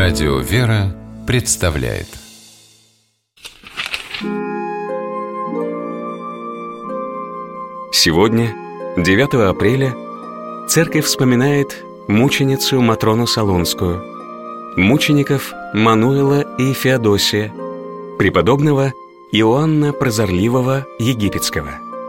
Радио «Вера» представляет. Сегодня, 9 апреля, Церковь вспоминает мученицу Матрону Солунскую, мучеников Мануила и Феодосия, преподобного Иоанна Прозорливого Египетского.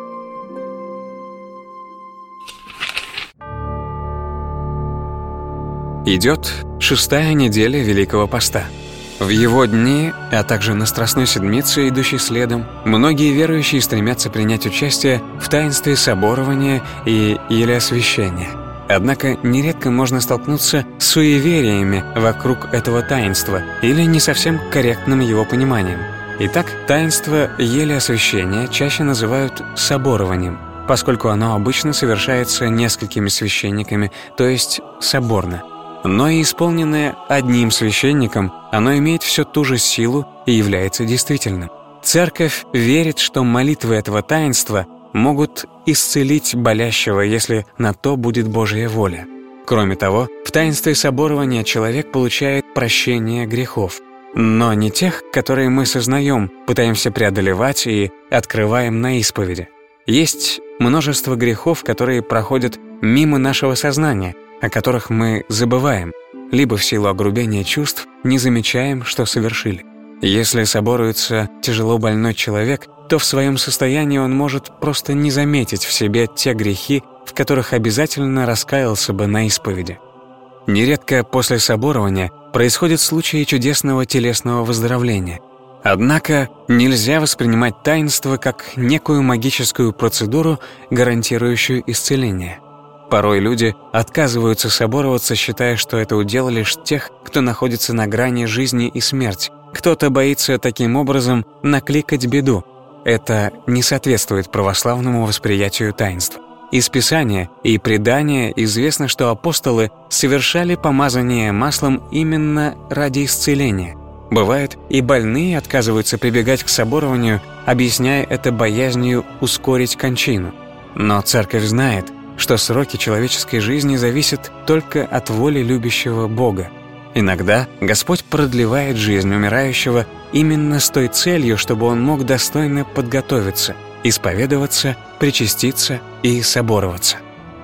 Идет 6-я неделя Великого Поста. В его дни, а также на Страстной Седмице, идущей следом, многие верующие стремятся принять участие в таинстве соборования и или освящения. Однако нередко можно столкнуться с суевериями вокруг этого таинства или не совсем корректным его пониманием. Итак, таинство елеосвящения чаще называют соборованием, поскольку оно обычно совершается несколькими священниками, то есть соборно. Но и исполненное одним священником, оно имеет всю ту же силу и является действительным. Церковь верит, что молитвы этого таинства могут исцелить болящего, если на то будет Божья воля. Кроме того, в таинстве соборования человек получает прощение грехов, но не тех, которые мы сознаем, пытаемся преодолевать и открываем на исповеди. Есть множество грехов, которые проходят мимо нашего сознания, о которых мы забываем, либо в силу огрубения чувств не замечаем, что совершили. Если соборуется тяжело больной человек, то в своем состоянии он может просто не заметить в себе те грехи, в которых обязательно раскаялся бы на исповеди. Нередко после соборования происходят случаи чудесного телесного выздоровления. Однако нельзя воспринимать таинство как некую магическую процедуру, гарантирующую исцеление. Порой люди отказываются собороваться, считая, что это удел лишь тех, кто находится на грани жизни и смерти. Кто-то боится таким образом накликать беду. Это не соответствует православному восприятию таинства. Из Писания и предания известно, что апостолы совершали помазание маслом именно ради исцеления. Бывает, и больные отказываются прибегать к соборованию, объясняя это боязнью ускорить кончину. Но Церковь знает, что сроки человеческой жизни зависят только от воли любящего Бога. Иногда Господь продлевает жизнь умирающего именно с той целью, чтобы он мог достойно подготовиться, исповедоваться, причаститься и собороваться.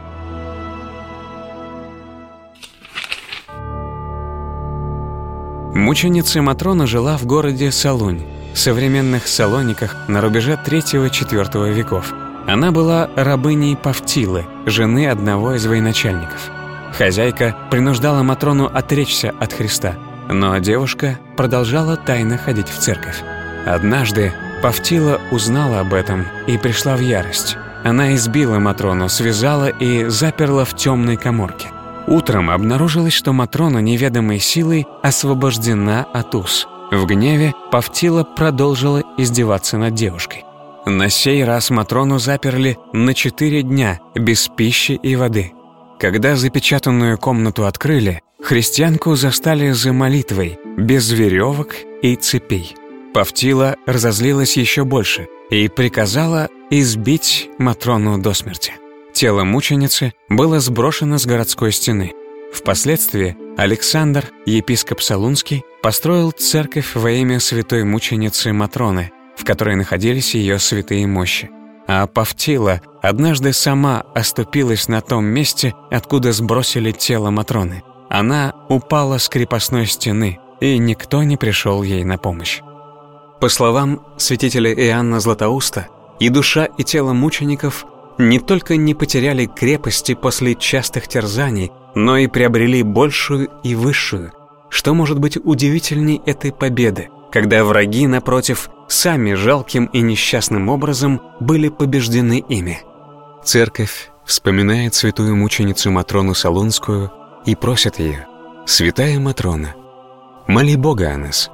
Мученица Матрона жила в городе Солунь, современных Салониках на рубеже III-IV веков. Она была рабыней Павтилы, жены одного из военачальников. Хозяйка принуждала Матрону отречься от Христа, но девушка продолжала тайно ходить в церковь. Однажды Павтила узнала об этом и пришла в ярость. Она избила Матрону, связала и заперла в темной каморке. Утром обнаружилось, что Матрона неведомой силой освобождена от уз. В гневе Павтила продолжила издеваться над девушкой. На сей раз Матрону заперли на 4 дня без пищи и воды. Когда запечатанную комнату открыли, христианку застали за молитвой, без веревок и цепей. Павтила разозлилась еще больше и приказала избить Матрону до смерти. Тело мученицы было сброшено с городской стены. Впоследствии Александр, епископ Солунский, построил церковь во имя святой мученицы Матроны, в которой находились ее святые мощи. А Павтила однажды сама оступилась на том месте, откуда сбросили тело Матроны. Она упала с крепостной стены, и никто не пришел ей на помощь. По словам святителя Иоанна Златоуста, и душа, и тело мучеников не только не потеряли крепости после частых терзаний, но и приобрели большую и высшую. Что может быть удивительней этой победы, когда враги, напротив, сами жалким и несчастным образом были побеждены ими? Церковь вспоминает святую мученицу Матрону Солунскую и просит ее: «Святая Матрона, моли Бога о нас».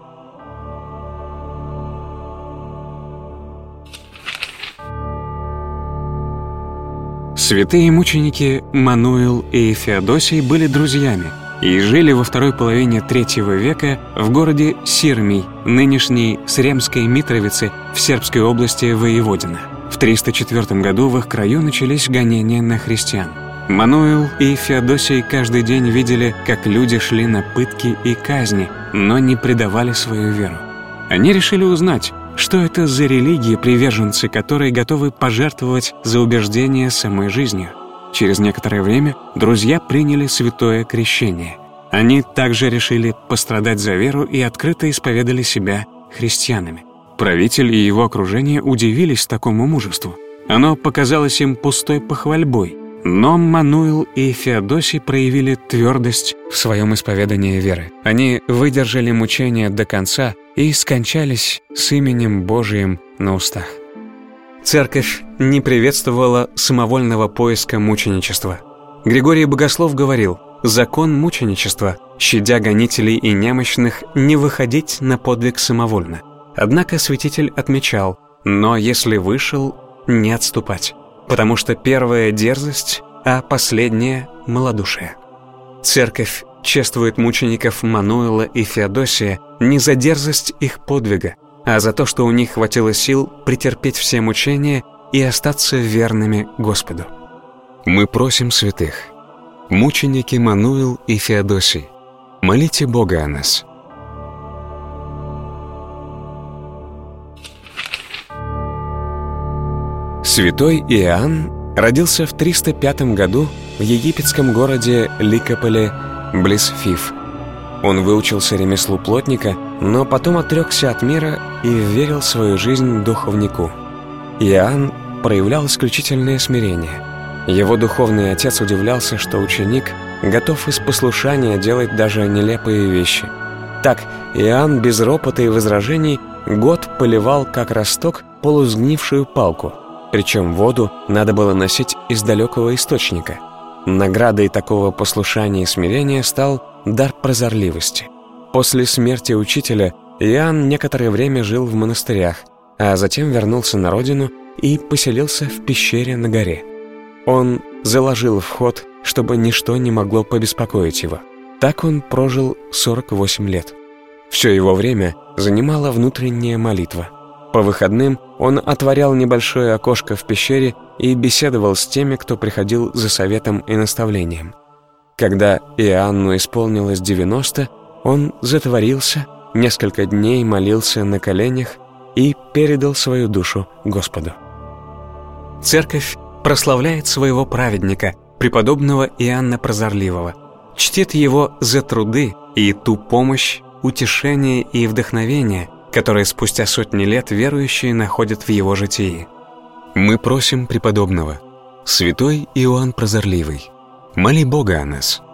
Святые мученики Мануил и Феодосий были друзьями и жили во второй половине III века в городе Сирмий, нынешней Сремской Митровицы в Сербской области Воеводина. В 304 году в их краю начались гонения на христиан. Мануил и Феодосий каждый день видели, как люди шли на пытки и казни, но не предавали свою веру. Они решили узнать, что это за религии, приверженцы которой готовы пожертвовать за убеждение самой жизнью. Через некоторое время друзья приняли святое крещение. Они также решили пострадать за веру и открыто исповедали себя христианами. Правитель и его окружение удивились такому мужеству. Оно показалось им пустой похвальбой. Но Мануил и Феодосий проявили твердость в своем исповедании веры. Они выдержали мучения до конца и скончались с именем Божиим на устах. Церковь не приветствовала самовольного поиска мученичества. Григорий Богослов говорил: «Закон мученичества, щадя гонителей и немощных, не выходить на подвиг самовольно». Однако святитель отмечал: «Но если вышел, не отступать, потому что первая — дерзость, а последняя — малодушие». Церковь чествует мучеников Мануила и Феодосия не за дерзость их подвига, а за то, что у них хватило сил претерпеть все мучения и остаться верными Господу. Мы просим святых, мученики Мануил и Феодосий, молите Бога о нас. Святой Иоанн родился в 305 году в египетском городе Ликополе, близ Фив. Он выучился ремеслу плотника, но потом отрекся от мира и вверил свою жизнь духовнику. Иоанн проявлял исключительное смирение. Его духовный отец удивлялся, что ученик готов из послушания делать даже нелепые вещи. Так Иоанн без ропота и возражений год поливал, как росток, полусгнившую палку. Причем воду надо было носить из далекого источника. Наградой такого послушания и смирения стал дар прозорливости. После смерти учителя Иоанн некоторое время жил в монастырях, а затем вернулся на родину и поселился в пещере на горе. Он заложил вход, чтобы ничто не могло побеспокоить его. Так он прожил 48 лет. Все его время занимала внутренняя молитва. По выходным он отворял небольшое окошко в пещере и беседовал с теми, кто приходил за советом и наставлением. Когда Иоанну исполнилось 90, он затворился, несколько дней молился на коленях и передал свою душу Господу. Церковь прославляет своего праведника, преподобного Иоанна Прозорливого, чтит его за труды и ту помощь, утешение и вдохновение, которые спустя сотни лет верующие находят в его житии. Мы просим преподобного, святой Иоанн Прозорливый, моли Бога о нас.